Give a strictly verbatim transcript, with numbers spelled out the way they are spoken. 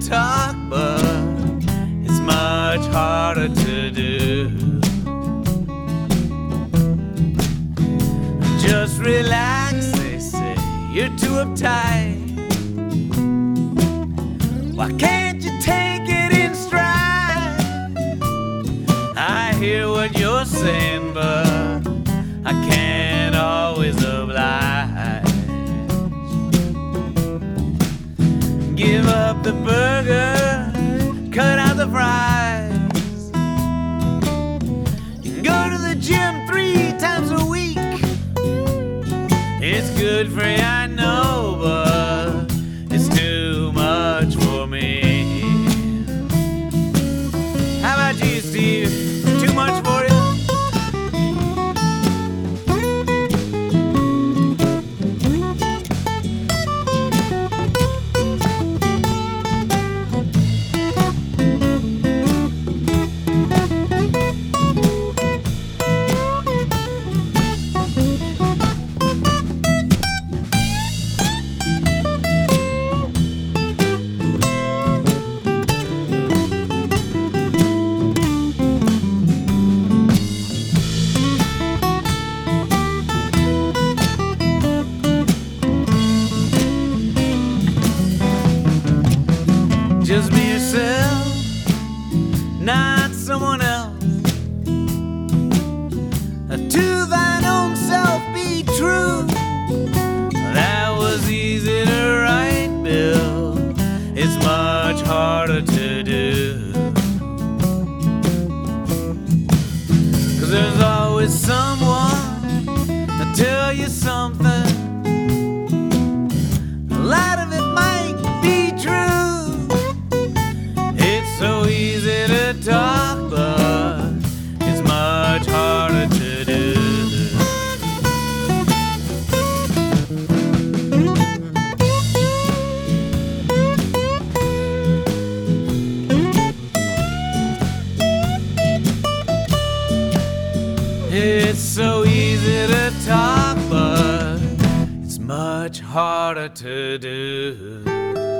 talk, but it's much harder to do. Just relax, they say, you're too uptight. Why can't you take it in stride? I hear what you're saying, but I can't always oblige. Give up the burger, cut out the fries. You can go to the gym three times a week. It's good for you, I know, but it's too much for me. How about you, Steve? Too much for you? Just be yourself, not someone else. To thine own self be true. That was easy to write, Bill. It's much harder to do. 'Cause there's always someone to tell you something. A lot of it might be true. So easy to talk, but it's much harder to do. It's so easy to talk, but it's much harder to do.